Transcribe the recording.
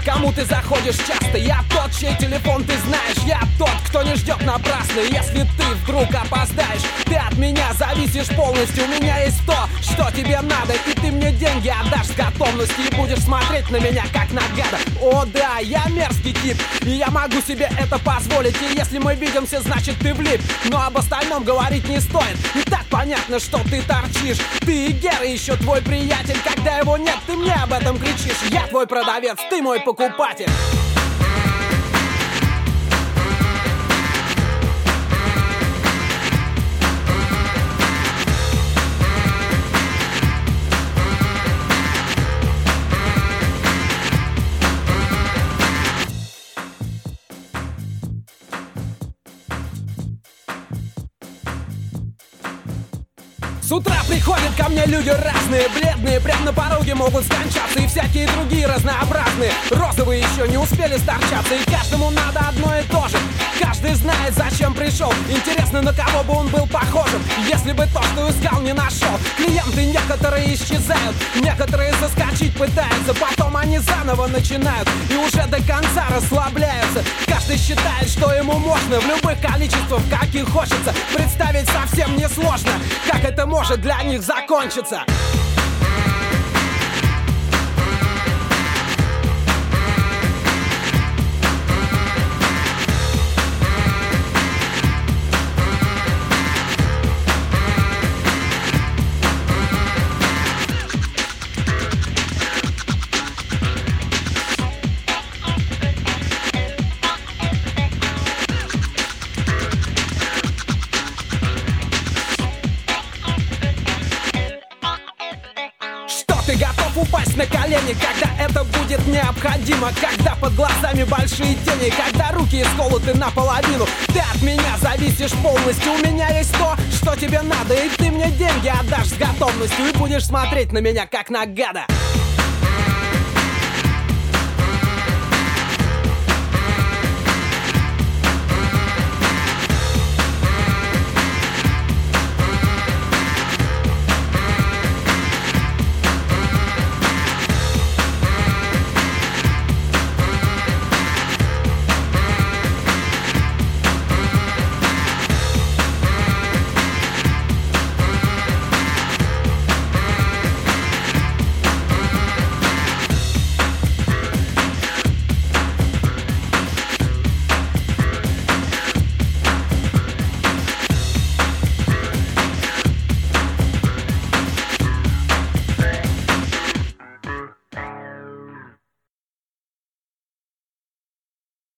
кому ты заходишь часто. Я тот, чей телефон ты знаешь. Я тот, кто не ждет напрасно. Если ты вдруг опоздаешь, ты от меня зависишь полностью. У меня есть то, что тебе надо, и ты мне деньги отдашь с готовностью. И будешь смотреть на меня как на гада. О да, я мерзкий тип, и я могу себе это позволить. И если мы видимся, значит ты влип. Но об остальном говорить не стоит. И так понятно, что ты торчишь. Ты и Гера еще твой приятель. Когда его нет, ты мне об этом кричишь. Я твой продавец, ты мой покупатель. С утра приходят ко мне люди разные, бледные, прям на пороге могут скончаться. И всякие другие разнообразные, розовые еще не успели сторчаться. И каждому надо одно и то же, каждый знает, зачем пришел. Интересно, на кого бы он был похожим, если бы то, что искал, не нашел. Клиенты некоторые исчезают, некоторые заскочить пытаются, потом они заново начинают и уже до конца расслабляются. Каждый считает, что ему можно в любых количествах, каких хочется. Представить совсем несложно, как это может для них закончиться. Ты готов упасть на колени, когда это будет необходимо. Когда под глазами большие тени, когда руки исколоты наполовину. Ты от меня зависишь полностью. У меня есть то, что тебе надо, и ты мне деньги отдашь с готовностью. И будешь смотреть на меня как на гада.